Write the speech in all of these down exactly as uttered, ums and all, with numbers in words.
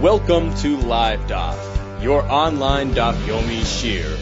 Welcome to Live Daf, your online Daf Yomi Shir.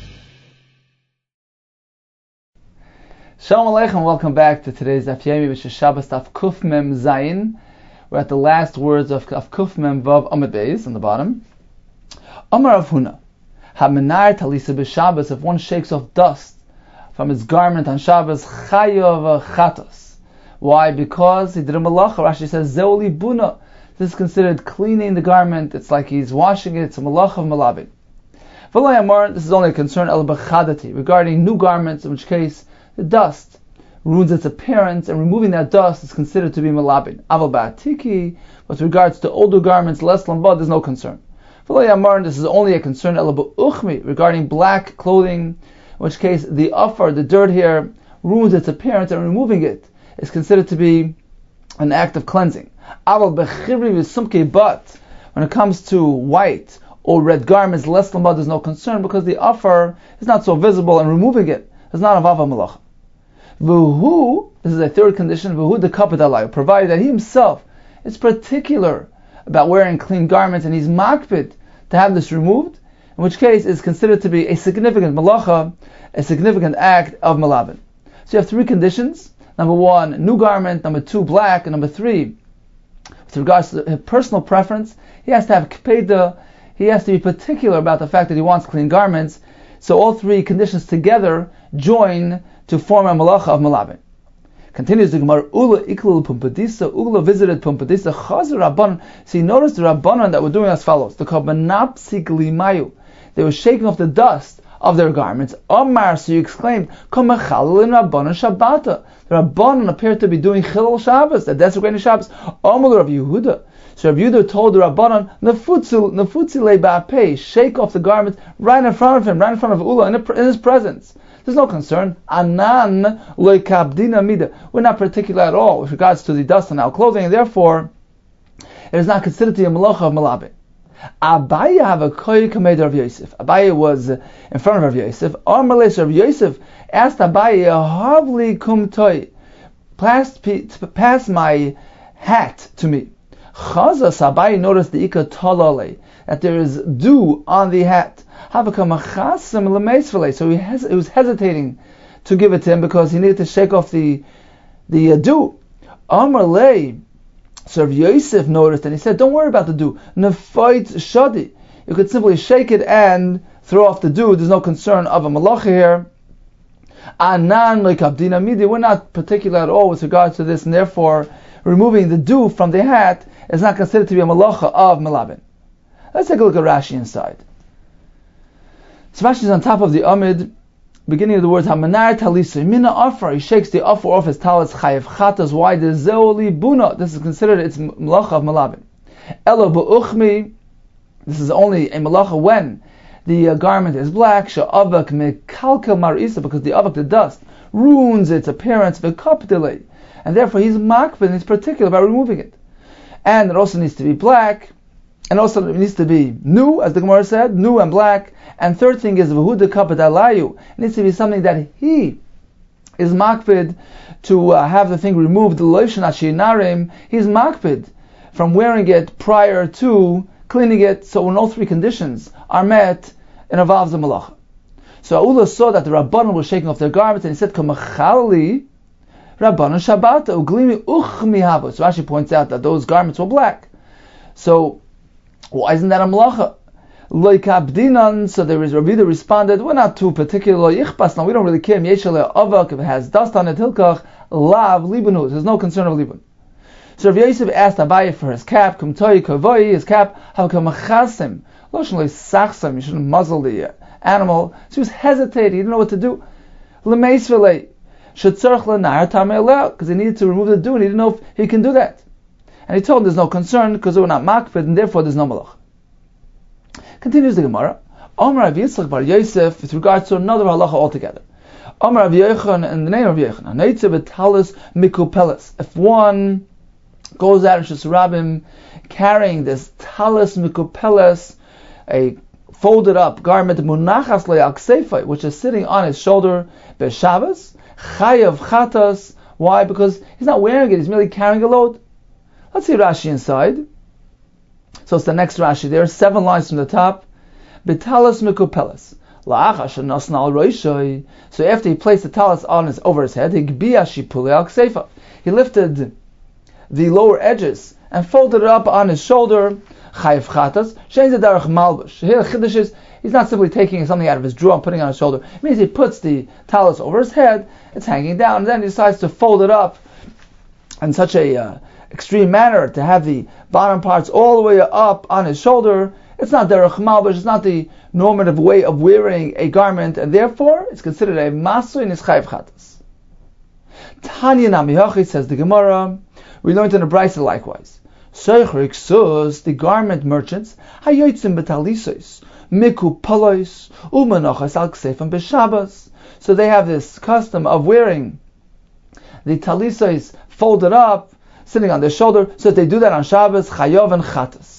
Shalom Aleichem, welcome back to today's Daf Yomi, which is Shabbos Daf Kuf Mem Zayin. We're at the last words of, of Kuf Mem Vav Amud Beis on the bottom. Amar Rav Huna, HaMenar Talisa b'Shabbos, if one shakes off dust from his garment on Shabbos, Chayav Chatos. Why? Because he did a malacha. Rashi says, Zeoli Buna. This is considered cleaning the garment. It's like he's washing it. It's a malacha of malabin. V'lai Amar, this is only a concern el b'chadati, regarding new garments, in which case the dust ruins its appearance, and removing that dust is considered to be malabin. Aval ba'atiki, with regards to older garments, less lambad, there's no concern. V'lai Amar, this is only a concern el b'uchmi, regarding black clothing, in which case the afar, the dirt here, ruins its appearance, and removing it is considered to be an act of cleansing. Aval bechivri v'sumke, but when it comes to white or red garments, less lamad, there's no concern, because the afar is not so visible, and removing it is not a vava malacha. V'hu, this is a third condition, v'hu dekapet alay, provided that he himself is particular about wearing clean garments, and he's makpid to have this removed, in which case it's considered to be a significant malacha, a significant act of malabin. So you have three conditions. Number one, new garment. Number two, black. And number three, with regards to his personal preference, he has to have kpeda, he has to be particular about the fact that he wants clean garments. So all three conditions together join to form a malacha of malabin. Continues the Gemara, Ula iklul pumpadisa, Ula visited pumpadisa, Chazir Rabbanon. See, notice the Rabbanon that were doing as follows. The Kabanapsik limayu. They were shaking off the dust of their garments. Omar, so you exclaimed, Komachalil in Rabbanon Shabbata. The Rabbanon appeared to be doing Chilul Shabbos, the desecrating Shabbos. Omar Rav Yehuda. So Rav Yehuda told the Rabbanon, Nefutzi Nefutzi le ba'apei, shake off the garments right in front of him, right in front of Ula, in, in his presence. There's no concern. Anan loikabdina mida. We're not particular at all with regards to the dust on our clothing, and therefore it is not considered to be a malacha of malabin. Abaye have a koy kamed Rav Yosef. Abaye was in front of Rav Yosef. Amalei Rav Yosef asked Abaye, Havli kum toy, pass, pass my hat to me. Chazas Abaye noticed the ika talale, that there is dew on the hat. Havakamachasim lemeisvele. So he, hes- he was hesitating to give it to him because he needed to shake off the the uh, dew. Amalei. So Rav Yosef noticed, and he said, don't worry about the dew. Nefait shadi. You could simply shake it and throw off the dew. There's no concern of a malacha here. Anan lekabdina midi. We're not particular at all with regards to this, and therefore removing the dew from the hat is not considered to be a malacha of malabin. Let's take a look at Rashi inside. So Rashi is on top of the Amid, beginning of the words Hamanar Talisa Mina Afar. He shakes the Afar off his talis Chayev Chatas. Why the Zeoli Buna? This is considered its malacha of malabin. Elo Ba'uchmi. This is only a malacha when the uh, garment is black. Sha'avak Mekalkel Marisa, because the avak, the dust, ruins its appearance. V'kapdele, and therefore he's makpid and he's particular about removing it. And it also needs to be black, and also it needs to be new, as the Gemara said, new and black. And third thing is v'hu dekapet alayu. It needs to be something that he is makpid to uh, have the thing removed. The lotion ashinarim, he's makpid from wearing it prior to cleaning it. So when all three conditions are met, it involves the malacha. So Aula saw that the Rabbanon were shaking off their garments, and he said, Kamachali Rabbanon Shabbata uglimi uchmi havo. So Rashi points out that those garments were black. So why isn't that a malacha? Loikabdinan. So there is Rav Yehuda responded, we're not too particular. Yichpas, now we don't really care. Yeshale avak, if it has dust on it, hilkach lav libanu. There's no concern of libun. So Rav Yosef asked Abaye for his cap. Kumtoy kavoi, his cap. Havakamachasim. Loshen loisachsam. You shouldn't muzzle the animal. So he was hesitating. He didn't know what to do. Lemeisvele shetzarch lenar tamei, because he needed to remove the dew, and he didn't know if he can do that. And he told him there's no concern because they were not makpid, and therefore there's no malach. Continues the Gemara. Omar Rav Yitzchak bar Yosef, with regards to another halacha altogether. Omar Rav Yechon, in the name of Yechon, Haneitze b'talis mikupelis. If one goes out in Shus Rabbim carrying this talis mikupelis, a folded up garment, munachas le'al ksefai, which is sitting on his shoulder, b'Shabbos, chayav chatas. Why? Because he's not wearing it; he's merely carrying a load. Let's see Rashi inside. So it's the next Rashi there, seven lines from the top. Betalas mikupelas. So after he placed the talis on his over his head, he lifted the lower edges and folded it up on his shoulder. Chayiv chatas. Here the chiddush is he's not simply taking something out of his drawer and putting it on his shoulder. It means he puts the talis over his head, it's hanging down, and then he decides to fold it up in such a uh, extreme manner to have the bottom parts all the way up on his shoulder. It's not derech malbush, it's not the normative way of wearing a garment, and therefore it's considered a masu in his chayiv chatas. Tanya Namihachi, says the Gemara, we learned in the Brisa likewise. Seichrik sus, the garment merchants, hayotzim betalisos, miku palois, umanachas al ksefam b'shabbos. So they have this custom of wearing the talisos folded up, sitting on their shoulder, so that they do that on Shabbos, chayov and chatas.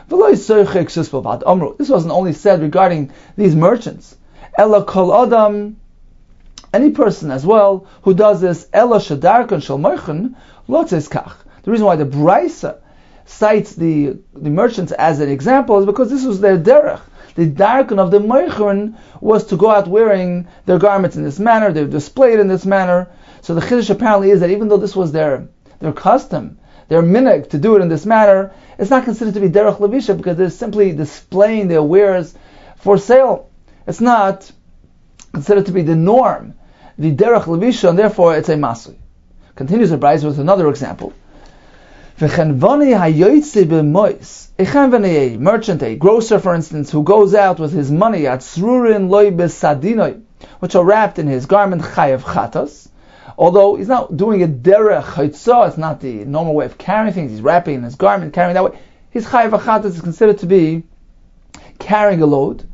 This wasn't only said regarding these merchants. Ella kol adam, any person as well who does this, ella shadarkan shel moichen, lotzes kach. The reason why the Brisa cites the, the merchants as an example is because this was their derech. The darkan of the moichen was to go out wearing their garments in this manner, they were displayed in this manner. So the chiddush apparently is that even though this was their their custom, their minhag to do it in this manner, it's not considered to be derech levisha because they're simply displaying their wares for sale. It's not considered to be the norm, the derech levisha, and therefore it's a masui. Continues the Brisa with another example. A merchant, a grocer, for instance, who goes out with his money at srurin loy besadinoi, which are wrapped in his garment chayav chatas. Although he's not doing a derech chaytzah, it's not the normal way of carrying things. He's wrapping in his garment, carrying that way. His chayav chatas is considered to be carrying a load.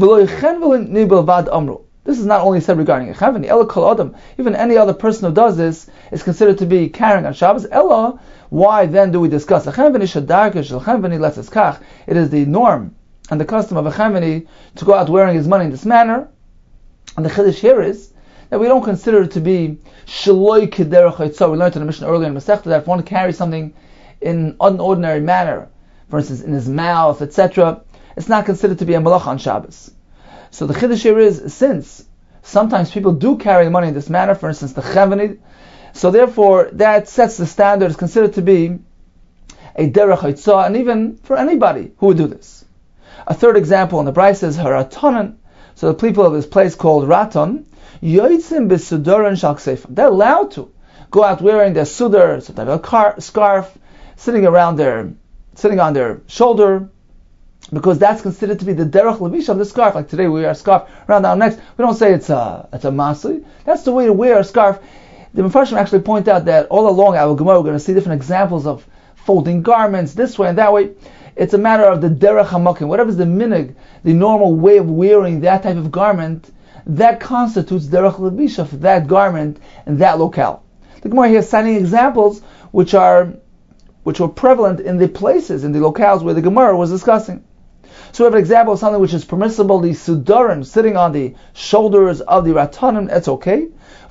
This is not only said regarding a chavani, ela kol adam. Even any other person who does this is considered to be carrying on Shabbos. Ella, why then do we discuss a chavani shadarka shel chavani letzes kach? It is the norm and the custom of a chavani to go out wearing his money in this manner. And the chiddush here is that we don't consider it to be shaloi kederech chaytzah. We learned in the Mishnah earlier in Masechta that if one carries something in an ordinary manner, for instance in his mouth, et cetera, it's not considered to be a malach on Shabbos. So the chiddush here is, since sometimes people do carry money in this manner, for instance the chavani, so therefore that sets the standard, is considered to be a derech chaytzah, and even for anybody who would do this. A third example in the Brisa is haratonan. So the people of this place called Raton, yoitzim b'sudaran shal ksefim. They're allowed to go out wearing their sudar, some type of car, scarf, sitting around their, sitting on their shoulder, because that's considered to be the derech levisha of the scarf. Like today we wear a scarf around our necks. We don't say it's a it's a masli. That's the way to wear a scarf. The Mefarshim actually point out that all along our Gemara we're going to see different examples of folding garments this way and that way. It's a matter of the derech hamakim. Whatever is the minhag, the normal way of wearing that type of garment, that constitutes derech levisha for that garment and that locale. The Gemara here is citing examples which are which were prevalent in the places, in the locales where the Gemara was discussing. So we have an example of something which is permissible, the sudaran, sitting on the shoulders of the ratanim, that's okay.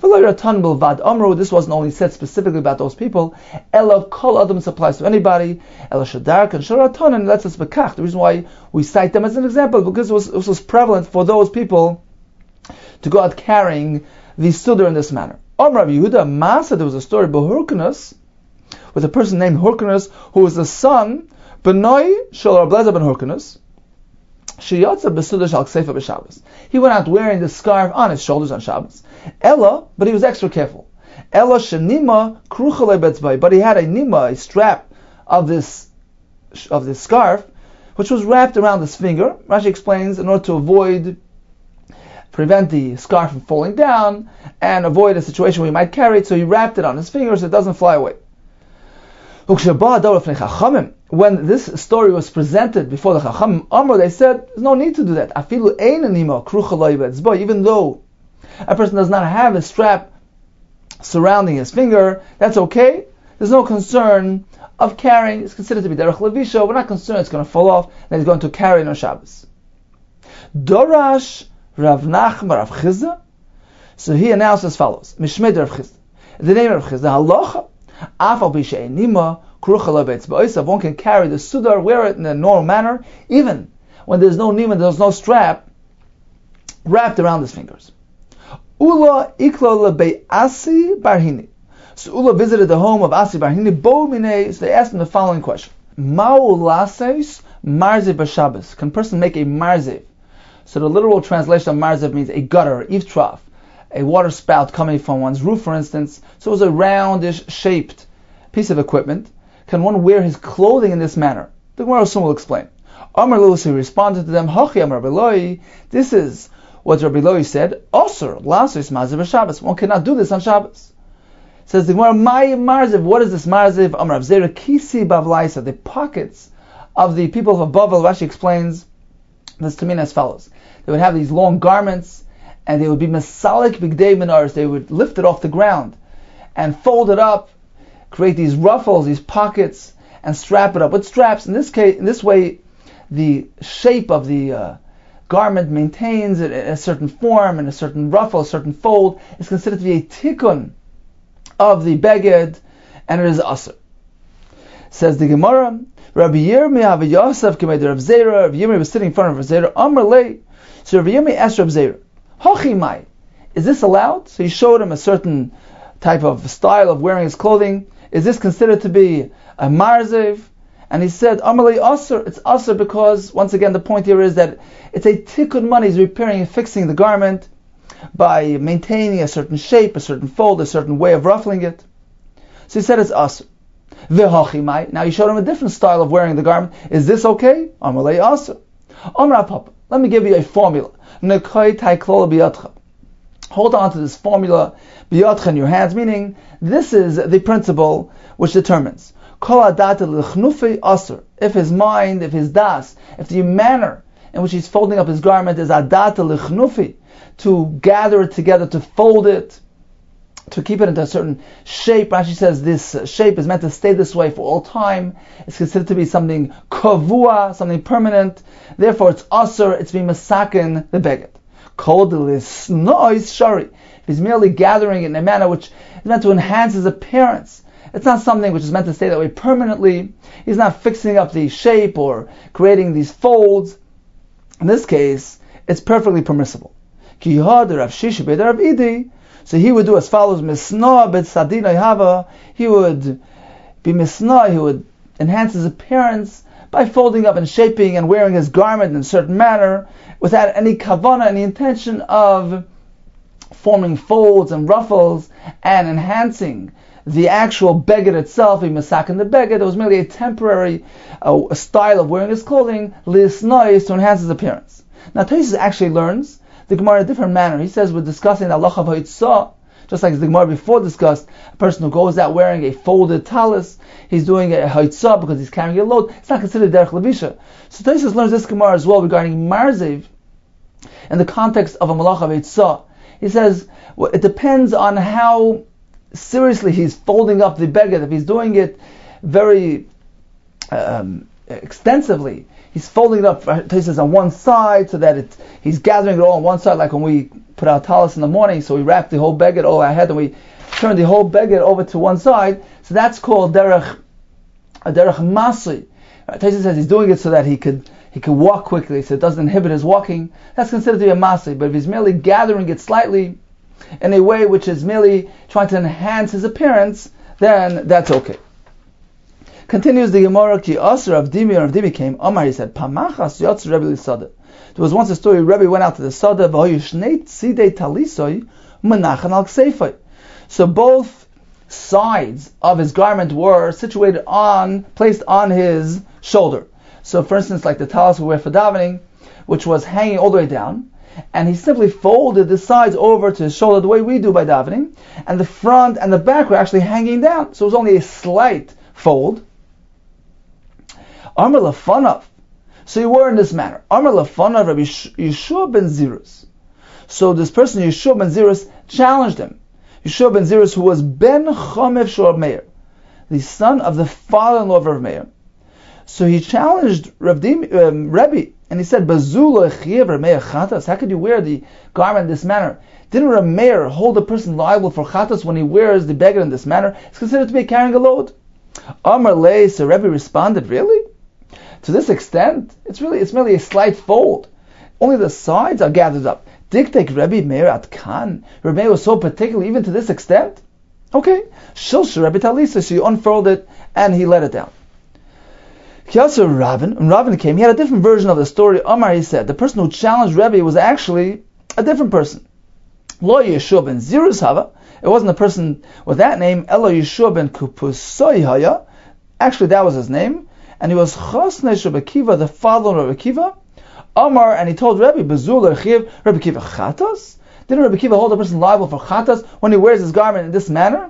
This wasn't only said specifically about those people. Ella kol adam applies to anybody. Ella shadark and sharatanim, that's us bekach. The reason why we cite them as an example is because it was, it was prevalent for those people to go out carrying the sudar in this manner. Amar Yehuda Masa, there was a story about Hyrcanus, with a person named Hyrcanus, who was the son, Benoi Shal Rabbi ben Hyrcanus. He went out wearing the scarf on his shoulders on Shabbos. Ella, but he was extra careful. Ella shenima kruchalei betzvai, but he had a nima, a strap of this of this scarf, which was wrapped around his finger. Rashi explains, in order to avoid, prevent the scarf from falling down and avoid a situation where he might carry it, so he wrapped it on his finger so it doesn't fly away. When this story was presented before the Chachamim Amr, they said, there's no need to do that. Even though a person does not have a strap surrounding his finger, that's okay. There's no concern of carrying. It's considered to be derech levisha. We're not concerned it's going to fall off, that he's going to carry it on Shabbos. Dorash Rav Nachman Rav Chizda. So he announced as follows: Mishmei Rav Chizda. The name of Rav Chizda, halacha. One can carry the sudar, wear it in a normal manner, even when there's no nima, there's no strap wrapped around his fingers. Ula ikla lebe Asi Barhini. So Ula visited the home of Asi Barhini. Bo mine. So they asked him the following question: Ma'u lases marzev b'Shabbos? Can a person make a marzev? So the literal translation of marzev means a gutter, a eave trough, a water spout coming from one's roof, for instance. So it was a roundish shaped piece of equipment. Can one wear his clothing in this manner? The Gemara soon will explain. Amar Lewis, he responded to them, Hachi Amar Rabbi Loi, this is what Rabbi Loi said, Osir, Lasis Marzev b'Shabbos. One cannot do this on Shabbos. Says the Gemara, My Marzev, what is this Marzev? Amar Rav Zera, Kisi Bavlaisa, the pockets of the people of Bavel. Rashi explains this to me as follows. They would have these long garments, and they would be Masalik Bigdei Menars, they would lift it off the ground, and fold it up, create these ruffles, these pockets, and strap it up with straps. In this case, in this way, the shape of the uh, garment maintains a, a certain form and a certain ruffle, a certain fold. Is considered to be a tikkun of the beged, and it is asr. Says the Gemara, Rabbi Yirmiyah Rabbi Yosef came to Rav Zera. Rabbi Yirmiyah was sitting in front of Rav Zera. Amar lei. So Rabbi Yirmiyah asked Rav Zera, Hachi mai, is this allowed? So he showed him a certain type of style of wearing his clothing. Is this considered to be a marzev? And he said, Amalei Asr, it's Asr because, once again, the point here is that it's a tikkun money, he's repairing and fixing the garment by maintaining a certain shape, a certain fold, a certain way of ruffling it. So he said it's Asr. V'hachimai, now he showed him a different style of wearing the garment. Is this okay? Amalei Asr. Amar Papa, let me give you a formula. Nekoi taiklola biyatcha. Hold on to this formula, biyatcha, in your hands, meaning this is the principle which determines. If his mind, if his das, if the manner in which he's folding up his garment is adat l'chnufi, to gather it together, to fold it, to keep it into a certain shape. Rashi says this shape is meant to stay this way for all time. It's considered to be something kavua, something permanent. Therefore, it's asur, it's being masakin the beged. Called l'snois shari. If he's merely gathering it in a manner which is meant to enhance his appearance, it's not something which is meant to stay that way permanently. He's not fixing up the shape or creating these folds. In this case, it's perfectly permissible. So he would do as follows: Misna bet sadina hava. He would be misna. He would enhance his appearance by folding up and shaping and wearing his garment in a certain manner, without any kavana, any intention of forming folds and ruffles and enhancing the actual beged itself. He masakin the beged. It was merely a temporary uh, a style of wearing his clothing, lisnois, to enhance his appearance. Now Tosfos actually learns the Gemara in a different manner. He says we're discussing the halacha of haitzah, just like the Gemara before discussed, a person who goes out wearing a folded talis, he's doing a haitzah because he's carrying a load. It's not considered derech levisha. So Tosfos learns this Gemara as well regarding marzev in the context of a malach of haitzah. He says well, it depends on how seriously he's folding up the beged. If he's doing it very um, extensively, he's folding it up, he says, on one side, so that it, he's gathering it all on one side, like when we put our talis in the morning, so we wrap the whole beged over our head, and we turn the whole beged over to one side. So that's called derech, a derech masri. Tosfos says he's doing it so that he could he could walk quickly, so it doesn't inhibit his walking. That's considered to be a masri. But if he's merely gathering it slightly, in a way which is merely trying to enhance his appearance, then that's okay. Continues the Gemara, Ki Asr of Dimi, or Dimi came, Omar, he said, Pamachas Yotz Rebbe L'Sada. There was once a story, Rebbe went out to the Sada, V'hoyu Shnei Tzidei Talisoi, Menachan Al Ksefoi. So both sides of his garment were situated on, placed on his shoulder. So for instance, like the talis we wear for davening, which was hanging all the way down, and he simply folded the sides over to his shoulder the way we do by davening, and the front and the back were actually hanging down. So it was only a slight fold. Amar Lafanav. So you were in this manner. Amar Lafanav Rabbi Yeshua ben Zirus. So this person, Yeshua ben Zirus, challenged him. Yeshua ben Zirus, who was Ben Chomev Shor Meir, the son of the father-in-law of Rav Meir. So he challenged Rav Dim, um, Rebbe, And he said, Bazula chiev Rameir chatas. How could you wear the garment in this manner? Didn't Rameir hold a person liable for chatas when he wears the beggar in this manner? It's considered to be carrying a load. Amar lei, so Rebbe responded, really? To this extent, it's really it's merely a slight fold. Only the sides are gathered up. Diktek Rebbe Meir at Khan. Rebbe was so particular even to this extent? Okay. Shilsha Rebbe Talisa, so you unfurled it and he let it down. Kyasa Ravin, when Ravin came, he had a different version of the story. Amar, he said, the person who challenged Rebbe was actually a different person. Lo Yeshua ben Zirus Hava. It wasn't a person with that name. Elo Yeshua ben Kupusoy Haya. Actually, that was his name. And he was Chosnei Rebbe Kiva, the father of Rebbe Kiva. Amar, and he told Rebbe, Bezul Rechiv, Rebbe Kiva Chatas? Didn't Rebbe Kiva hold a person liable for Chatas when he wears his garment in this manner?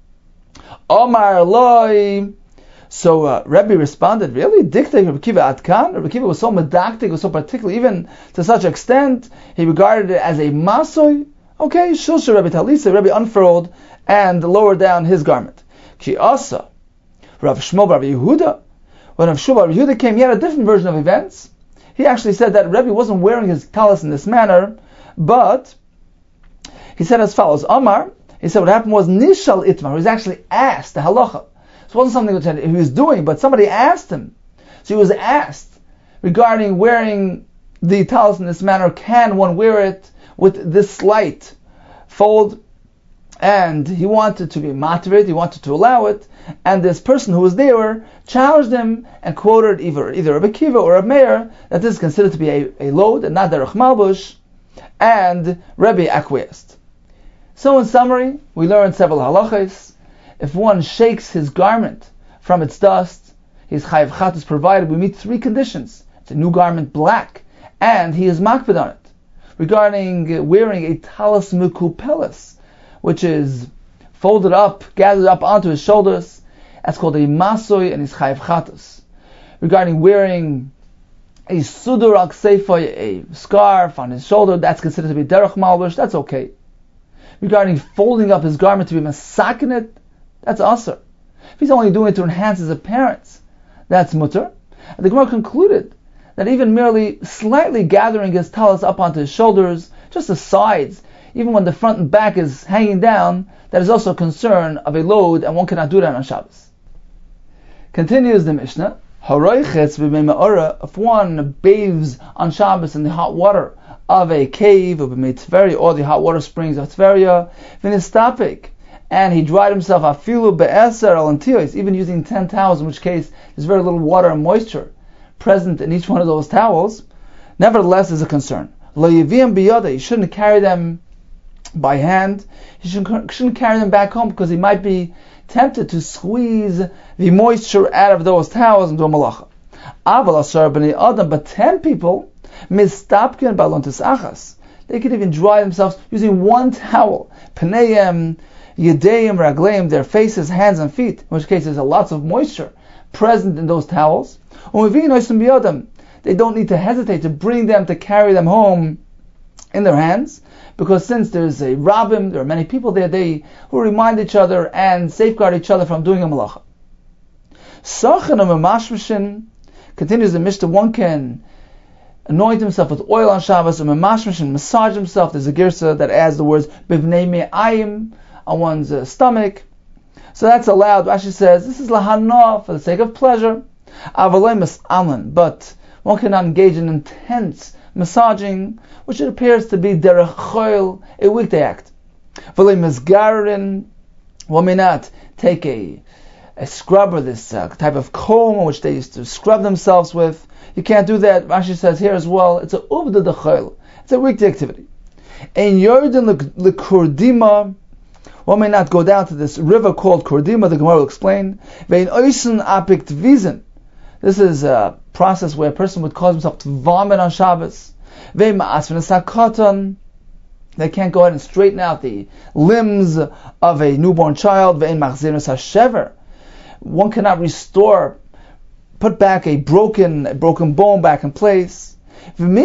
Amar Loi. So uh, Rebbe responded, really? Diktek Rebbe Kiva Atkan? Rebbe Kiva was so medactic, was so particular, even to such extent, he regarded it as a masoy. Okay, Shilsha Rebbe Talisa, Rebbe unfurled and lowered down his garment. Ki Asa, Rav Shmuel Bar Yehuda. When Rav Shmuel Bar Yehuda came, he had a different version of events. He actually said that Rebbe wasn't wearing his talis in this manner, but he said as follows, Amar, he said what happened was Nishal Itmar, he was actually asked, the halacha. So it wasn't something which he was doing, but somebody asked him. So he was asked regarding wearing the talis in this manner, can one wear it with this slight fold? And he wanted to be motivated, he wanted to allow it, and this person who was there challenged him and quoted either, either Rebbe Kiva or Rebbe Meir that this is considered to be a, a load and not derech malbush, and Rebbe acquiesced. So in summary, we learned several halachas. If one shakes his garment from its dust, his chayav chatas provided we meet three conditions. It's a new garment, black, and he is makpid on it. Regarding wearing a talis mekupelis, which is folded up, gathered up onto his shoulders, that's called a masoy and his chayav chatas. Regarding wearing a sudur al kseifa, a scarf on his shoulder, that's considered to be derech malbush, that's okay. Regarding folding up his garment to be masakinit, that's asur. If he's only doing it to enhance his appearance, that's mutter. And the Gemara concluded that even merely slightly gathering his talis up onto his shoulders, just the sides, even when the front and back is hanging down, that is also a concern of a load, and one cannot do that on Shabbos. Continues the Mishnah, if one bathes on Shabbos in the hot water of a cave, or the hot water springs of Tveria, vinistapik, and he dried himself afilu be'eser al antiyos, even using ten towels, in which case there's very little water and moisture present in each one of those towels, nevertheless is a concern. Lo yivim biyada, you shouldn't carry them by hand, you shouldn't, shouldn't carry them back home because he might be tempted to squeeze the moisture out of those towels and do a malacha. Aval asar b'nei adam, but ten people, mistapkin balontis achas, they could even dry themselves using one towel. Pneim, yedeim, ragleim, their faces, hands and feet, in which case there's lots of moisture present in those towels. They don't need to hesitate to bring them, to carry them home in their hands, because since there's a rabbim, there are many people there, they who remind each other and safeguard each other from doing a malacha. Continues the Mishnah, one can anoint himself with oil on Shabbos, and massage himself. There's a girsa that adds the words bivnei me'ayim on one's uh, stomach. So that's allowed. Rashi says this is lahana, for the sake of pleasure. Avalei mas'alan, but one cannot engage in intense massaging, which it appears to be derech choil, a weekday act. Avalei masgarin, one may not take a a scrubber, this uh, type of comb which they used to scrub themselves with. You can't do that. Rashi says here as well, it's a ubda dechol. It's a weekday activity. In Yordan lekurdima, one may not go down to this river called Kurdima, the Gemara will explain. Vein oisen apik tvizin. This is a process where a person would cause himself to vomit on Shabbos. Vein ma'asvin sakoton. They can't go ahead and straighten out the limbs of a newborn child. Vein machzirus hashever. One cannot restore, put back a broken a broken bone back in place. One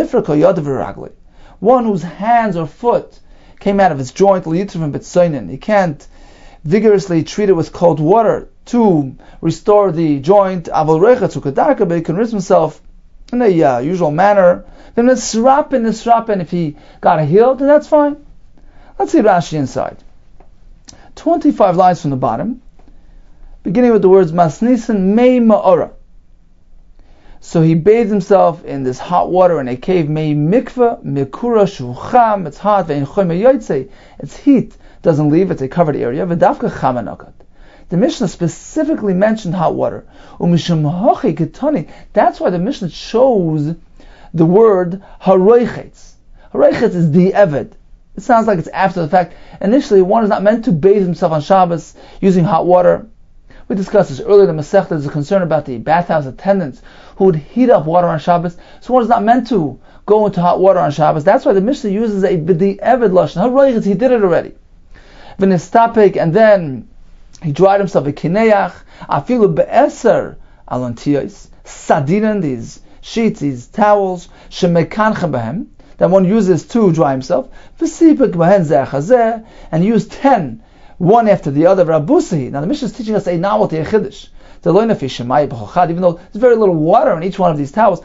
whose hands or foot came out of its joint, he can't vigorously treat it with cold water to restore the joint, but he can rinse himself in the uh, usual manner, then Nisrapen, Nisrapen, if he got healed, then that's fine. Let's see Rashi inside. twenty-five lines from the bottom, beginning with the words Masnisan Mei Ma'ora. So he bathed himself in this hot water in a cave, Mei Mikveh, Mikura Shucham, it's hot, Ve'in Choy Me'yotzei, its heat doesn't leave, it's a covered area, V'davka Chamanakat. The Mishnah specifically mentioned hot water. Umishum Hochi Ketani. That's why the Mishnah chose the word Haroichetz. Haroichetz is the Eved. It sounds like it's after the fact. Initially, one is not meant to bathe himself on Shabbos using hot water. We discussed this earlier in the Masechta. There's a concern about the bathhouse attendants who would heat up water on Shabbos. So one is not meant to go into hot water on Shabbos. That's why the Mishnah uses a the Eved Lashon. Haroichetz, he did it already. V'nistapik, and then he dried himself a kineach, afilu be'eser alantiyos, sadinan, these sheets, these towels, shemekancha behem, that one uses to dry himself, v'sipik behen zeh, and used ten, one after the other, Rabbusi. Now the Mishnah is teaching us a novelty, a chiddush. Even though there's very little water in each one of these towels,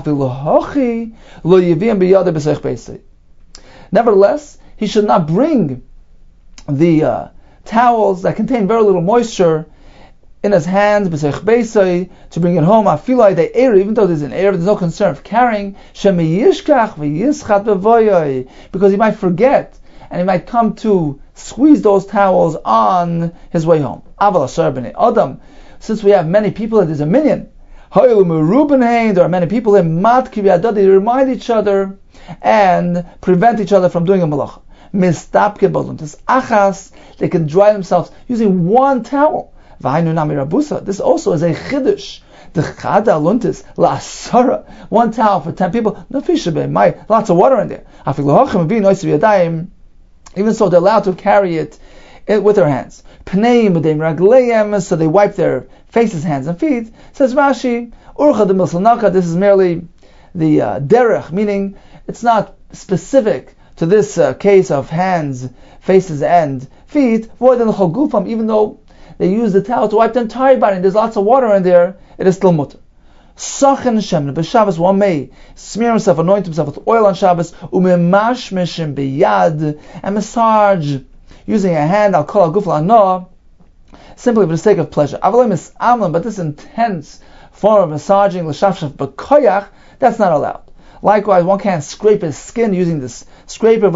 nevertheless, he should not bring the uh, towels that contain very little moisture in his hands to bring it home. I feel like the air, even though there's an air, there's no concern of carrying, because he might forget and he might come to squeeze those towels on his way home. Since we have many people, there's a million. There are many people in they remind each other and prevent each other from doing a malacha. They can dry themselves using one towel. This also is a chiddush. One towel for ten people. Lots of water in there. Even so, they're allowed to carry it with their hands. So they wipe their faces, hands, and feet. Says Rashi, this is merely the uh, derech, meaning it's not specific to this uh, case of hands, faces, and feet, even though they use the towel to wipe the entire body, and there's lots of water in there, it is still mutter. Sachen Shem, b'Shabbos one may smear himself, anoint himself with oil on Shabbos, umemashmeshim b'yad, and massage using a hand, al kol al guf la'anoah, simply for the sake of pleasure. But this intense form of massaging, l'shafshaf b'koyach, that's not allowed. Likewise, one can't scrape his skin using this scraper,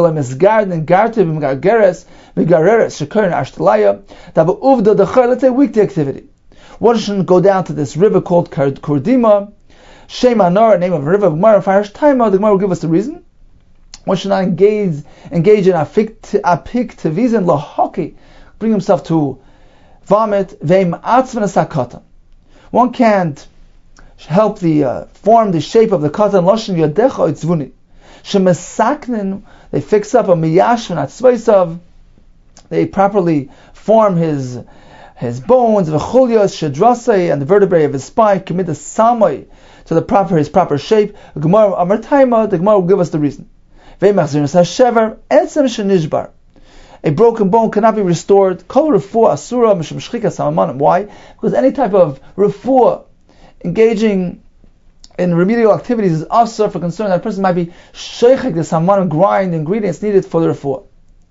let's say weekday activity. One shouldn't go down to this river called Kurdima, Shema Nor, name of a river, Gemara Farish Taima, the Gemara will give us the reason. One should not engage, engage in apik tevizin lahoki, bring himself to vomit, veim atzvan asakata. One can't help the uh, form, the shape of the katan, loshen yadecha itzvuni. Shemesaknin, they fix up a miyashvan atzvaisav, they properly form his his bones, v'chulios shedrasei, and the vertebrae of his spine, commit the samai to the proper his proper shape. Gemara Amar Taima, the Gemara will give us the reason. Ve'machzir hashever etzem shenishbar. A broken bone cannot be restored. Kol refuah asura mishum shchika samamanim. Why? Because any type of refuah, engaging in remedial activities, is asur for concern that a person might be sheichik the samamanim, grind ingredients needed for the refuah.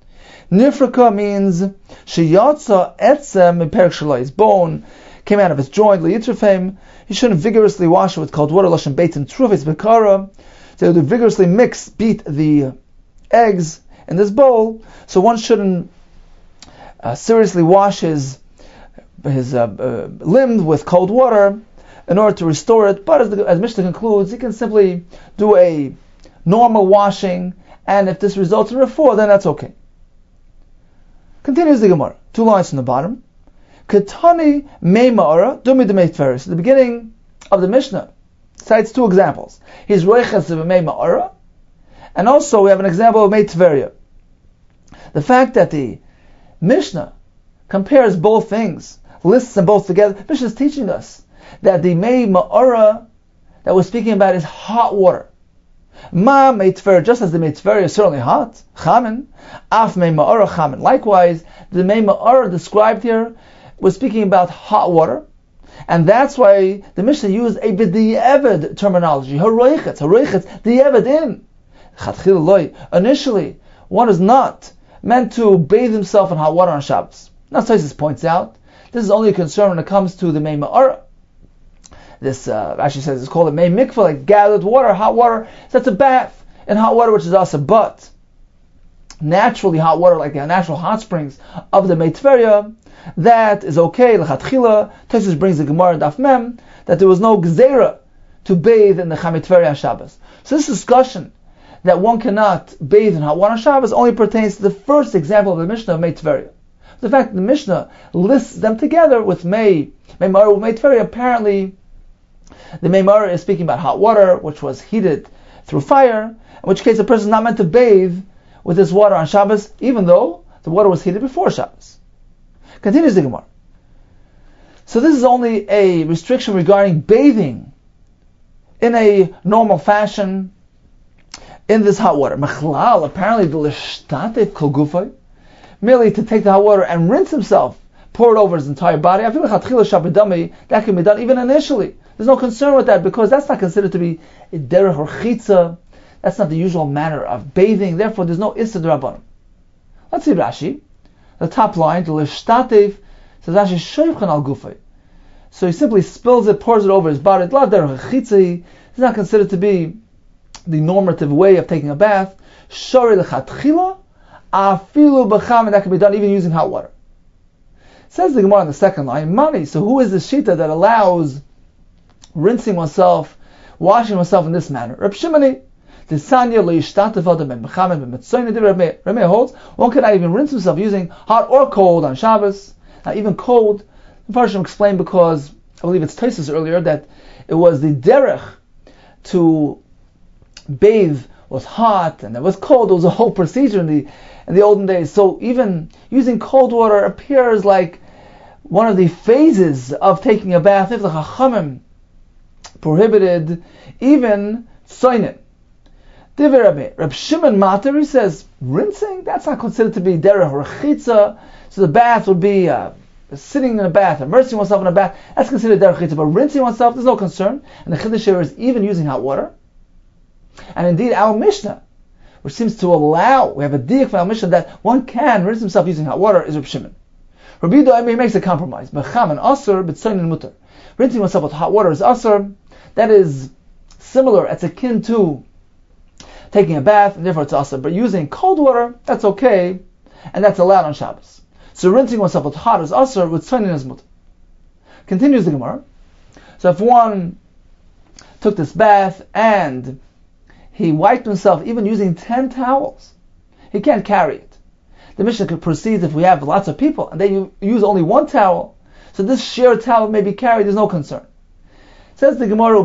Nifraka means sheyatza etzem miperik shalai. His bone came out of his joint. Leyitrafim. He shouldn't vigorously wash it with cold water. Lashon beit and trufis bekara. So to vigorously mix, beat the eggs in this bowl. So one shouldn't uh, seriously wash his his uh, uh, limb with cold water in order to restore it. But as, the, as Mishnah concludes, he can simply do a normal washing, and if this results in refuah, then that's okay. Continues the Gemara. Two lines from the bottom. Ketani mei ma'ara dumi de mei tveris. At the beginning of the Mishnah, cites two examples. He's roiches of mei ma'ara, and also we have an example of mei tveria. The fact that the Mishnah compares both things, lists them both together, Mishnah is teaching us that the mei ma'ara that we're speaking about is hot water. Ma mei tveria, just as the mei tveria is certainly hot, chamin, af mei ma'ara chamin. Likewise, the mei ma'ara described here, we're speaking about hot water. And that's why the Mishnah used a b'di'evad terminology. Haroichetz, haroichetz, di'evad in. Chatchila loy. Initially, one is not meant to bathe himself in hot water on Shabbos. Now, Tosfos points out, this is only a concern when it comes to the Mei Ma'ara. This, uh, actually says it's called a Mei Mikvah, like gathered water, hot water. So that's a bath in hot water, which is also but naturally hot water, like the natural hot springs of the Mei Tveria, that is okay. L'chatchila, Tosfos brings the Gemara in Daf Mem that there was no gzeira to bathe in the Mei Tveria on Shabbos. So this discussion that one cannot bathe in hot water on Shabbos only pertains to the first example of the Mishnah of Mei Tveria. The fact that the Mishnah lists them together with Mei, Mei Ma'ara with Mei Tveria, apparently the Mei Ma'ara is speaking about hot water, which was heated through fire, in which case a person is not meant to bathe with this water on Shabbos, even though the water was heated before Shabbos. Continues the Gemara. So this is only a restriction regarding bathing in a normal fashion in this hot water. Mechlal, apparently the l'shtatev kol gufay, merely to take the hot water and rinse himself, pour it over his entire body. I feel like chatchila shabedami, that can be done even initially. There's no concern with that because that's not considered to be a derech or chitza. That's not the usual manner of bathing. Therefore, there's no issa d'rabbanan. Let's see Rashi. The top line, the l'shtatev, says Rashi shoyfchan al gufay. So he simply spills it, pours it over his body. It's not derech chitza. It's not considered to be the normative way of taking a bath. Shori l'chatchila, afilu b'cham, and that can be done even using hot water. Says the Gemara on the second line, Mani. So who is the shita that allows rinsing oneself, washing oneself in this manner? Reb Shimoni. One cannot even rinse himself using hot or cold on Shabbos. Now, even cold, the Farshim explained because I believe it's Tosfos earlier that it was the derech to bathe was hot and it was cold. It was a whole procedure in the in the olden days. So even using cold water appears like one of the phases of taking a bath. If the Chachamim prohibited even soinin. Reb Shimon Mater, he says, rinsing, that's not considered to be derech or chitza. So the bath would be uh, sitting in a bath, immersing oneself in a bath, that's considered derech chitza. But rinsing oneself, there's no concern. And the chiddush here is even using hot water. And indeed, our Mishnah, which seems to allow, we have a diak from our Mishnah that one can rinse himself using hot water, is Reb Shimon. Rabbi Yehuda, he makes a compromise. Becham and asur, b'tzayin and mutar. Rinsing oneself with hot water is asur. That is similar, it's akin to taking a bath, and therefore it's asur. But using cold water, that's okay, and that's allowed on Shabbos. So rinsing oneself with hot is asur, with tzayin is mutar. Continues the Gemara. So if one took this bath and he wiped himself even using ten towels, he can't carry it. The Mishnah could proceed if we have lots of people and they use only one towel, so this shared towel may be carried, there's no concern. Says the Gemara,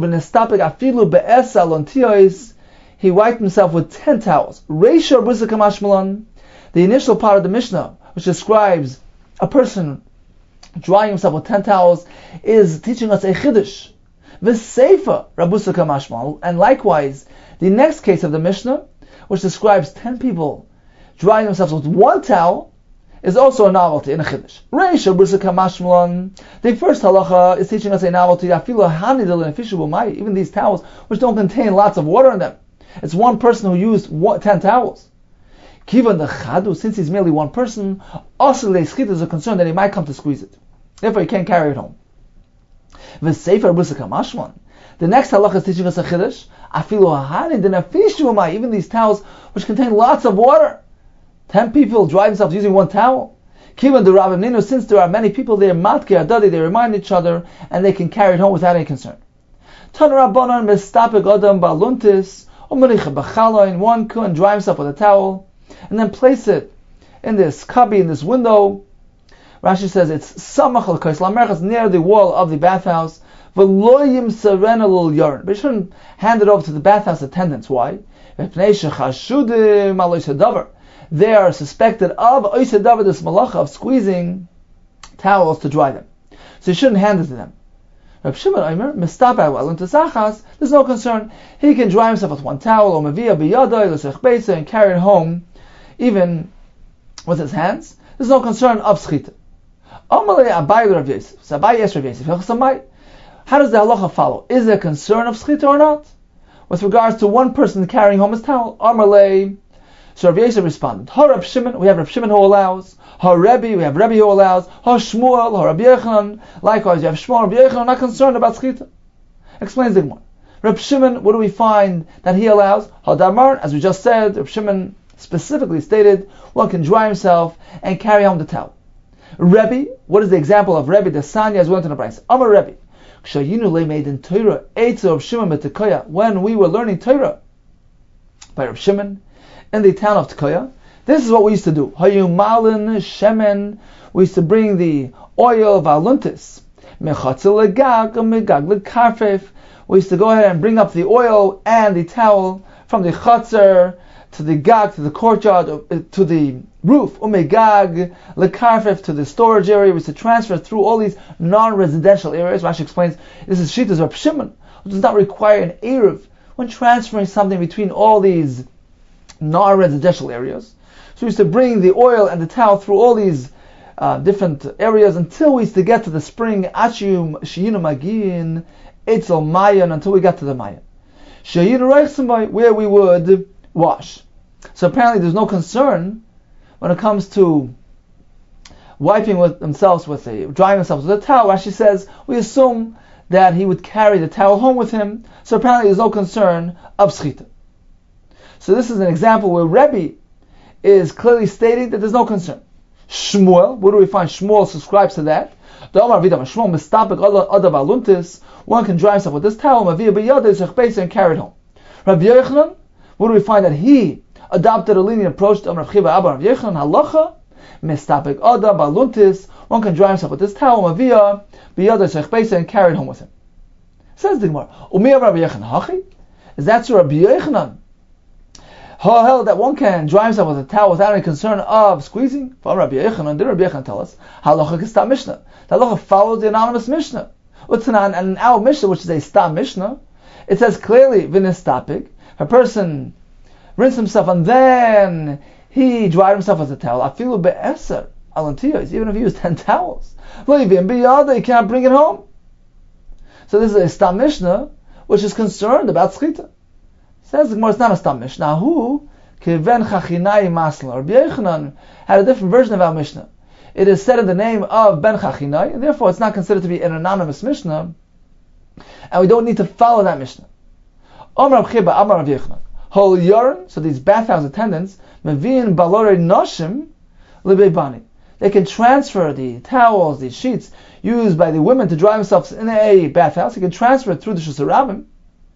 he wiped himself with ten towels. The initial part of the Mishnah, which describes a person drying himself with ten towels, is teaching us a chiddush. V'seifa rabusaka mashmal, and likewise, the next case of the Mishnah, which describes ten people drying themselves with one towel, is also a novelty in a chiddush. Reish rabusaka mashmalan. The first halacha is teaching us a novelty. Even these towels, which don't contain lots of water in them, it's one person who used one, ten towels. Kivan the chadu, since he's merely one person, also the schit is a concern that he might come to squeeze it. Therefore, he can't carry it home. V'seifa rabusaka mashmalan. The next halacha is teaching us a chiddush. Even these towels, which contain lots of water, ten people dry themselves using one towel. Kivan the Rabbim, since there are many people there, matke adadi, they remind each other, and they can carry it home without any concern. Tan Rabbanan mestapek adam baluntis, one can dry himself with a towel, and then place it in this cubby, in this window. Rashi says it's samach al kais lamerchas, near the wall of the bathhouse. But you shouldn't hand it over to the bathhouse attendants. Why? They are suspected of this malacha of squeezing towels to dry them. So you shouldn't hand it to them. Reb Shimon Omer, there's no concern. He can dry himself with one towel, and carry it home, even with his hands. There's no concern of schita. Amalei Abai Rav Yosef. So Abai asked Rav Yosef, how does the halacha follow? Is there a concern of schita or not? With regards to one person carrying home his towel, Amalei. So Rav Yosef responded, Ha Rav Shimon, we have Rav Shimon who allows. Ha Rebbe, we have Rebbe who allows. Ha Shmuel, ha Rabbi Yochanan. Likewise, you have Shmuel, Rabbi Yochanan, not concerned about schita. Explains the Gemara. Reb Shimon, what do we find that he allows? Hadamar, as we just said, Reb Shimon specifically stated, one can dry himself and carry home the towel. Rebbe, what is the example of Rebbe? The Sanya is went in the price. Amar Rebbe, Kshayinu made in Torah, Eitz of Shimon beTekoya, when we were learning Torah by Reb Shimon in the town of Tekoya, this is what we used to do. Hayumalin Shemen, we used to bring the oil of aluntis. Mechatzel legag, megag lekarfef. We used to go ahead and bring up the oil and the towel from the chatzar to the gag, to the courtyard, to the roof, umegag, lekarfef, to the storage area. We used to transfer through all these non-residential areas. Rashi explains, this is Shittas of Shimon, which does not require an Erev when transferring something between all these non-residential areas. So we used to bring the oil and the towel through all these uh, different areas until we used to get to the spring, Achiyum Shiyinu Magin, Eitzel Mayan, until we got to the Mayan, where we would wash. So apparently there's no concern when it comes to wiping with themselves with a, drying themselves with a towel. Rashi says, we assume that he would carry the towel home with him, so apparently there's no concern of schita. So this is an example where Rebbe is clearly stating that there's no concern. Shmuel, where do we find Shmuel subscribes to that? One can dry himself with this towel and carry it home. Rabbi Yochanan, where do we find that he adopted a lenient approach to Rav Chiva Abba Rav Yochanan halacha? Mistapik Oda baluntis. One can dry himself with this towel and carry it home with him. Says the Gemara, Umir Rabbi Yochanan hachi? Is that so Rabbi Yochanan held that one can dry himself with a towel without any concern of squeezing? For Rabbi Yochanan, did Rabbi Yochanan tell us halacha kistam Mishnah? The halacha follows the anonymous Mishnah. Utzanan, and in our Mishnah, which is a stam Mishnah, it says clearly vinistapik. A person rinsed himself and then he dried himself with a towel. Afilu be'eser alantiyos, even if he used ten towels. Leivim biyada, he cannot bring it home. So this is a stam Mishnah which is concerned about schita. Says the Gemara, it's not a stam Mishnah. Who kiven chachinai masla? Rabbi Yochanan had a different version of our Mishnah. It is said in the name of Ben Chachinai, and therefore it's not considered to be an anonymous Mishnah, and we don't need to follow that Mishnah. Amar Rav Chiba, Amar Rav Yochanan. Hol Yarn, so these bathhouse attendants, Mevin Balore Noshim Lebebani. They can transfer the towels, the sheets used by the women to dry themselves in a bathhouse. They can transfer it through the Shusarabim.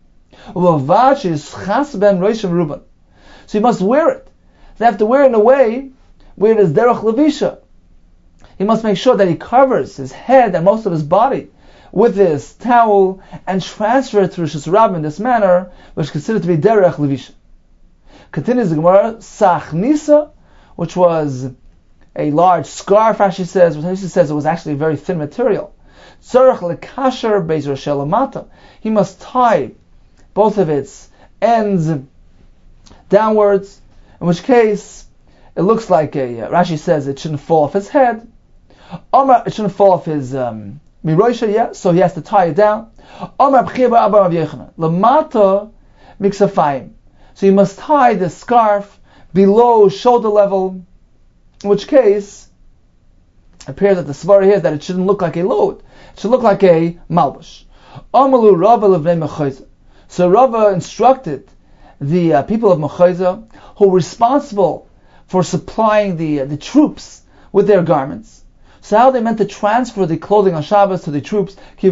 So you must wear it. They have to wear it in a way where it is derech levisha. He must make sure that he covers his head and most of his body with this towel and transfer it through Shusarabim in this manner, which is considered to be derech levisha. Continues the Gemara, Sachnisa, which was a large scarf, Rashi says, which Rashi says it was actually a very thin material. Tzarech lekasher bezer shelamata. He must tie both of its ends downwards, in which case it looks like a, uh, Rashi says it shouldn't fall off his head. Omar, it shouldn't fall off his um, miroisha, yeah, so he has to tie it down. Omar b'chiba abba Rav Yochanan, lamata miksafayim. So you must tie the scarf below shoulder level, in which case it appears that the svara here is that it shouldn't look like a load. It should look like a malbush. Amalu Rava levnei Mechayza. So Rava instructed the uh, people of Mechayza who were responsible for supplying the uh, the troops with their garments. So how they meant to transfer the clothing on Shabbos to the troops?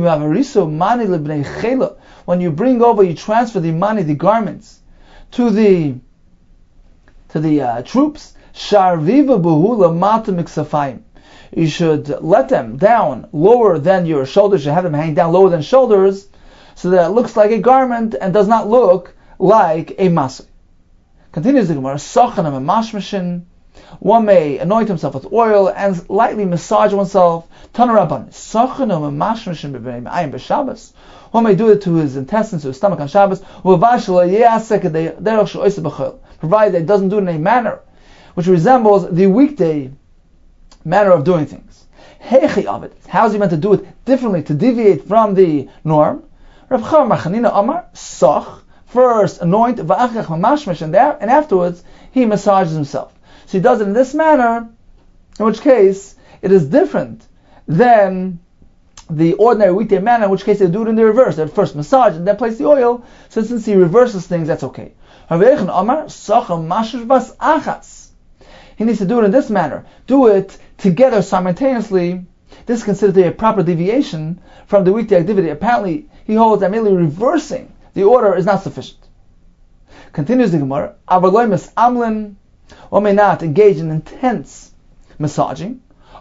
When you bring over, you transfer the mani, the garments, to the to the uh, troops. You should let them down lower than your shoulders. You should have them hang down lower than shoulders, so that it looks like a garment and does not look like a masay. Continues the Gemara. One may anoint himself with oil and lightly massage oneself. Tanaraban. One may do it to his intestines, to his stomach on Shabbos, provided that it doesn't do it in a manner which resembles the weekday manner of doing things. Hechi of it. How is he meant to do it differently, to deviate from the norm? Rav Chaim Bar Chanina Amar, Soch, first anoint, va'achach mamashmish, and there, and afterwards he massages himself. So he does it in this manner, in which case it is different than the ordinary weekday manner, in which case they do it in the reverse. They first massage and then place the oil. So since he reverses things, that's okay. He needs to do it in this manner. Do it together simultaneously. This is considered to be a proper deviation from the weekday activity. Apparently, he holds that merely reversing the order is not sufficient. Continues the Gemara, Amlin, one may not engage in intense massaging.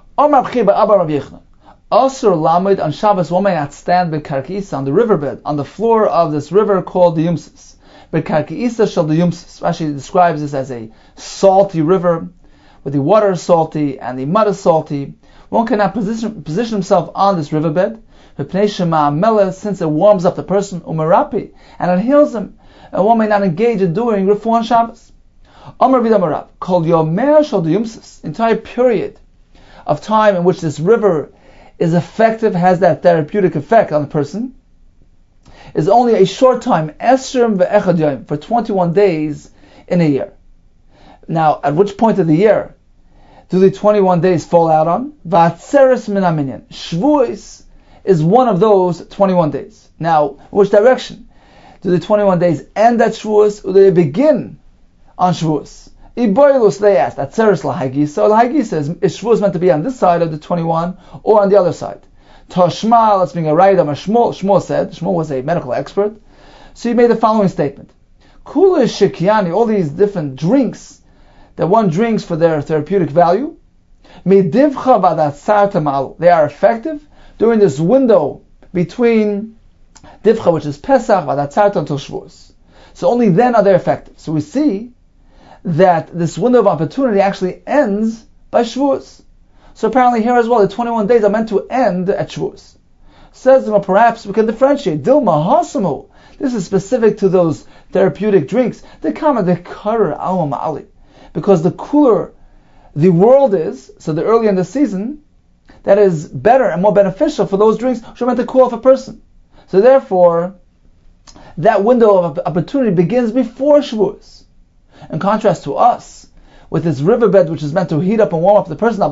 Also, Lamed on Shabbos, one may not stand Bekarkis on the riverbed, on the floor of this river called the Yumsis. Bekarkisa shall the Yumsis. Rashi describes this as a salty river, where the water is salty and the mud is salty. One cannot position, position himself on this riverbed, since it warms up the person, umarapi, and it heals him. And one may not engage in doing Rifu on Shabbos. Amar Vidamarav, called Yomer shall the Yumsis, entire period of time in which this river is effective, has that therapeutic effect on the person, is only a short time, Esrim ve'echad yom, for twenty-one days in a year. Now, at which point of the year do the twenty-one days fall out on? Va'atzeres min haminyan. Shavuos is one of those twenty-one days. Now, which direction? Do the twenty-one days end at Shavuos, or do they begin on Shavuos? Iboilus, they asked, Atzeres lahagisa. So lahagisa is, is Shavuos meant to be on this side of the twenty-one, or on the other side? Tashma, let's bring a right on Shmuel. Shmuel said, Shmuel was a medical expert, so he made the following statement. Kula shikyani, all these different drinks that one drinks for their therapeutic value, midivcha v'adatzar tamalu, they are effective during this window between divcha, which is Pesach, v'adatzar until Shavuos. So only then are they effective. So we see that this window of opportunity actually ends by Shavuos. So apparently here as well, the twenty-one days are meant to end at Shavuos. Says, well, perhaps we can differentiate. Dilma hasamu. This is specific to those therapeutic drinks. The kama the karer al ma'ali. Because the cooler the world is, so the earlier in the season, that is better and more beneficial for those drinks which are meant to cool off a person. So therefore, that window of opportunity begins before Shavuos. In contrast to us, with this riverbed which is meant to heat up and warm up the person,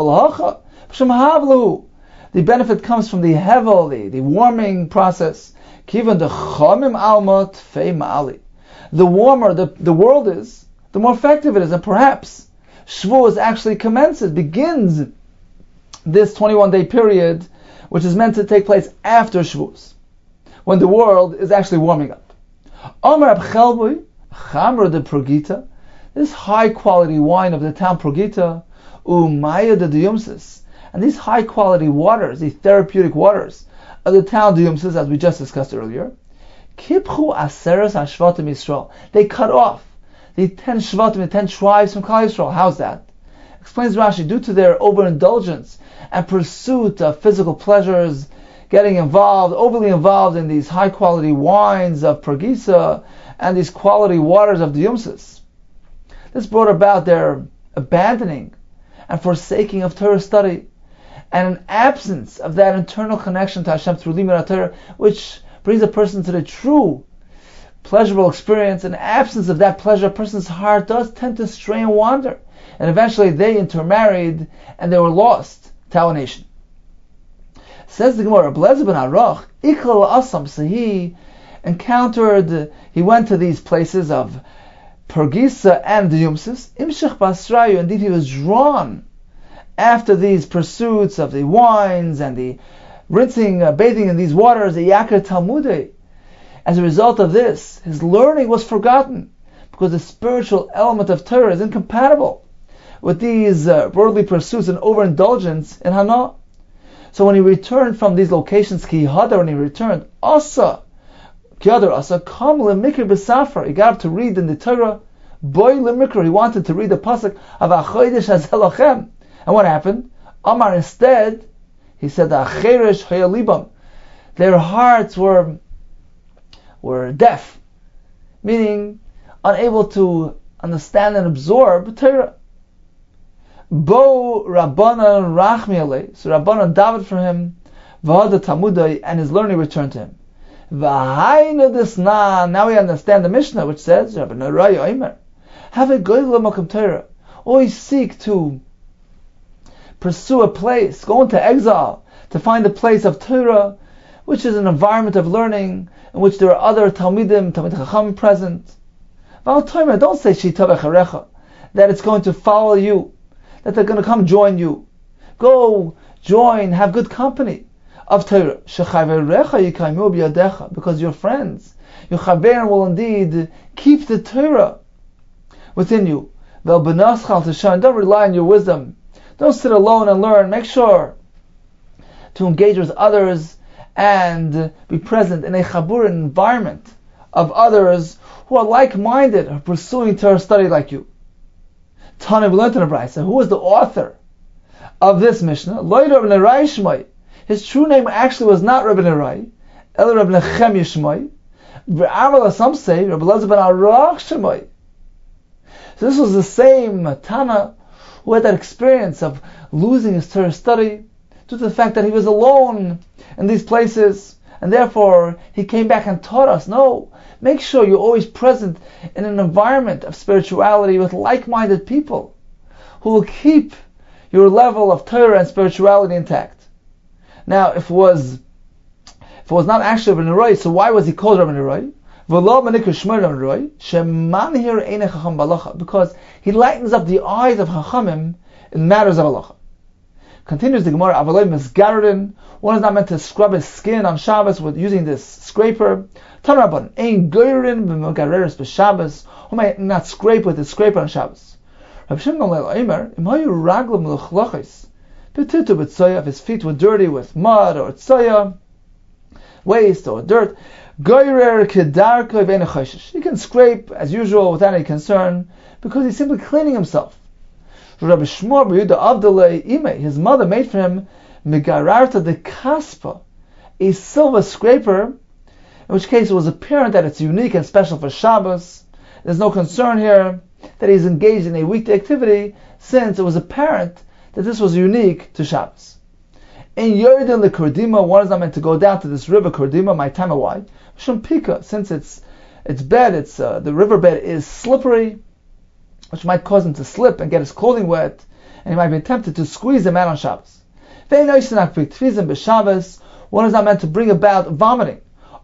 the benefit comes from the hevel, the, the warming process. The warmer the, the world is, the more effective it is, and perhaps Shavuos actually commences, begins this twenty-one day period, which is meant to take place after Shavuos, when the world is actually warming up. Amar Abchelbui, Chamra de Progita, this high quality wine of the town Progita, Umaya de Yumsis, and these high quality waters, these therapeutic waters of the town Yumsis, as we just discussed earlier, Kipchu Aseres Hashvatim Yisrael, they cut off the ten Shvatim, the ten tribes from Klal Yisrael. How's that? Explains Rashi, due to their overindulgence and pursuit of physical pleasures, getting involved, overly involved in these high quality wines of Progita and these quality waters of the Yumsis. This brought about their abandoning and forsaking of Torah study, and an absence of that internal connection to Hashem through Limud Torah, which brings a person to the true pleasurable experience. An absence of that pleasure, a person's heart does tend to stray and wander, and eventually they intermarried and they were lost to our nation. Says the Gemara, Blezer ben Aruch, Ikal Asam, so he encountered, he went to these places of Pergisa and the Yumsis, Imshech Basrayu, indeed he was drawn after these pursuits of the wines and the rinsing, uh, bathing in these waters, the Yakar Talmudei. As a result of this, his learning was forgotten, because the spiritual element of Torah is incompatible with these uh, worldly pursuits and overindulgence in Hana. So when he returned from these locations, Ki Hadar, when he returned, Asa, Ki Hadar Asa, Kam le'mikr b'safra, he got up to read in the Torah, Boy le'mikr, he wanted to read the pasuk of Achodesh Hazelachem. And what happened? Amar, instead, he said, Acheresh hayalibam, their hearts were were deaf, meaning unable to understand and absorb Torah. Bo Rabbanan Rachmi Alei. So Rabbanan davened for him, V'hada Talmudai, and his learning returned to him. V'hainu Disna. Now we understand the Mishnah, which says, Rabbanan Rai Omer, have a goyla makom Torah. Always seek to pursue a place, go into exile to find a place of Torah, which is an environment of learning in which there are other Talmidim, Talmid Chacham present. Don't say Shita Becharecha, that it's going to follow you, that they're going to come join you. Go join, have good company of Torah. Because your friends, your Chaverim will indeed keep the Torah within you. Don't rely on your wisdom. Don't sit alone and learn. Make sure to engage with others and be present in a chabur environment of others who are like-minded, are pursuing Torah study like you. Tana, we learned in the Brayso, who is the author of this Mishnah? Lo Rabbi Nerai Shmai. His true name actually was not Rabbi Nerai, El Rabbi Nechem Yishmai. V'amal, some say, Rabbi Elazar ben Arach Shmai. So this was the same Tana who had that experience of losing his Torah study due to the fact that he was alone in these places, and therefore he came back and taught us, no, make sure you're always present in an environment of spirituality with like-minded people who will keep your level of Torah and spirituality intact. Now, if it was if it was not actually Rabbi Nerai, so why was he called Rabbi Nerai? Because he lightens up the eyes of Chachamim in matters of halacha. Continues the Gemara, one is not meant to scrub his skin on Shabbos with using this scraper. Tanraban, ein goyrin b'megareres b'Shabbos, who may not scrape with the scraper on Shabbos. Rabbi Shimon Leil Omer, im hayu raglam l'chlachis, b'titu b'tzoya, if his feet were dirty with mud or tzoya, waste or dirt, goyrer kedarko v'ein choshesh. He can scrape as usual without any concern because he's simply cleaning himself. Rabbi Shmuel Bar Yehuda Avdalei Ime, his mother made for him megararta de kaspa, a silver scraper, in which case it was apparent that it's unique and special for Shabbos. There's no concern here that he's engaged in a weekday activity, since it was apparent that this was unique to Shabbos. In Yerden le Kordima, one is not meant to go down to this river Kordima. My time why? Shumpika, since it's its bed, it's uh, the riverbed is slippery, which might cause him to slip and get his clothing wet, and he might be tempted to squeeze him out on Shabbos. One is not meant to bring about vomiting.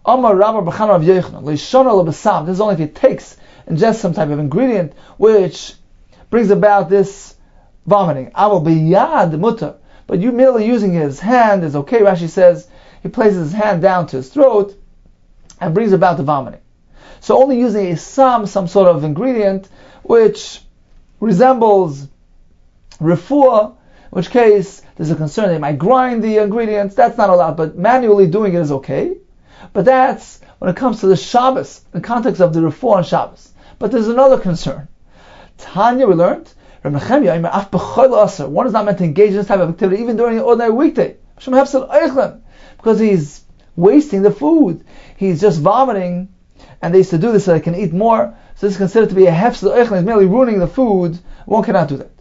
This is only if it takes ingest some type of ingredient which brings about this vomiting. But you merely using his hand is okay. Rashi says he places his hand down to his throat and brings about the vomiting. So only using a some, some sort of ingredient which resembles refuah, in which case there's a concern they might grind the ingredients, that's not allowed, but manually doing it is okay. But that's when it comes to the Shabbos, the context of the refuah on Shabbos. But there's another concern. Tanya, we learned, one is not meant to engage in this type of activity even during an ordinary weekday, because he's wasting the food. He's just vomiting, and they used to do this so they can eat more. So this is considered to be a hefsed oichel. He's merely ruining the food. One cannot do that.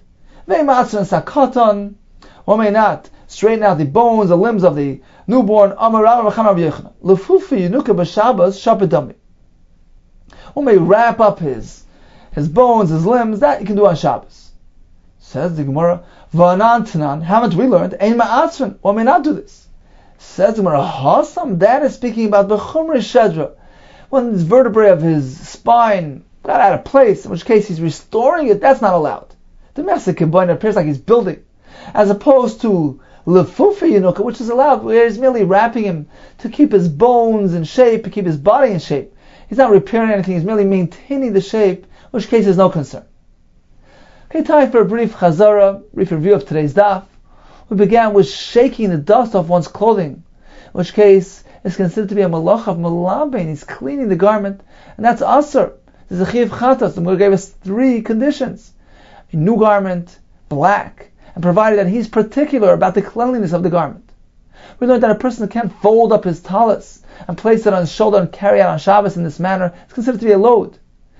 One may not straighten out the bones, the limbs of the newborn. One may wrap up his his bones, his limbs. That you can do on Shabbos. Says the Gemara, haven't we learned? One may not do this. Says the Gemara, Hasam, that is speaking about the Chumrei Shedra, when this vertebrae of his spine got out of place, in which case he's restoring it, that's not allowed. The Mexican it appears like he's building, as opposed to Lefufi Yenuka, which is allowed, where he's merely wrapping him to keep his bones in shape, to keep his body in shape. He's not repairing anything, he's merely maintaining the shape, in which case there's no concern. Okay, time for a brief chazara, brief review of today's daf. We began with shaking the dust off one's clothing, in which case it's considered to be a malach of malabein. He's cleaning the garment, and that's asur. There's a chiv chatas. The Gemara gave us three conditions: a new garment, black, and provided that he's particular about the cleanliness of the garment. We learned that a person can't fold up his talis and place it on his shoulder and carry out on Shabbos in this manner. It's considered to be a load.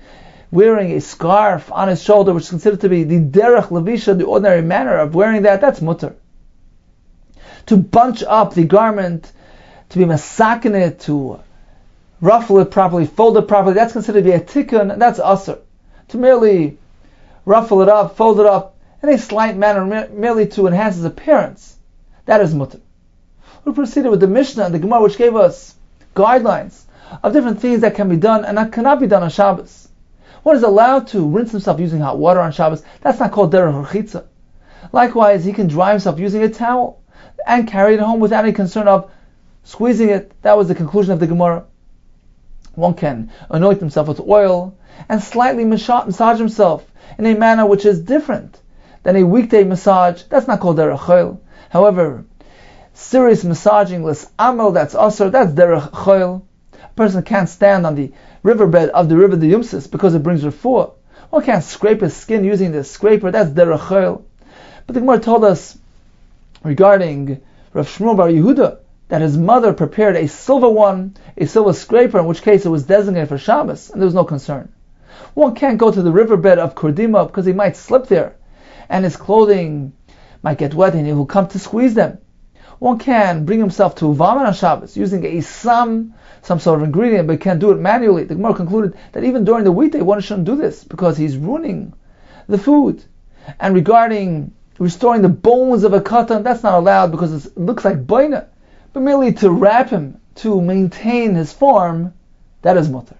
wearing a scarf on his shoulder, which is considered to be the derech levisha, the ordinary manner of wearing that, that's mutter. To bunch up the garment, to be masakin it, to ruffle it properly, fold it properly, that's considered to be a tikkun, that's asr. To merely ruffle it up, fold it up in a slight manner, merely to enhance his appearance, that is mutter. We proceeded with the Mishnah and the Gemara, which gave us guidelines of different things that can be done and that cannot be done on Shabbos. One is allowed to rinse himself using hot water on Shabbos. That's not called derech rechitza. Likewise, he can dry himself using a towel and carry it home without any concern of squeezing it. That was the conclusion of the Gemara. One can anoint himself with oil and slightly massage himself in a manner which is different than a weekday massage. That's not called derech chol. However, serious massaging, less amal, that's asr, that's derech chol. A person can't stand on the riverbed of the river the Yumsis because it brings refuah. One can't scrape his skin using the scraper, that's derech chol. But the Gemara told us regarding Rav Shmuel Bar Yehuda that his mother prepared a silver one, a silver scraper, in which case it was designated for Shabbos, and there was no concern. One can't go to the riverbed of Kordima because he might slip there, and his clothing might get wet and he will come to squeeze them. One can bring himself to Uvaman on Shabbos using a some, some sort of ingredient, but can't do it manually. The Gemara concluded that even during the weekday one shouldn't do this because he's ruining the food. And regarding restoring the bones of a katan, that's not allowed because it looks like baina. But merely to wrap him, to maintain his form, that is mutter.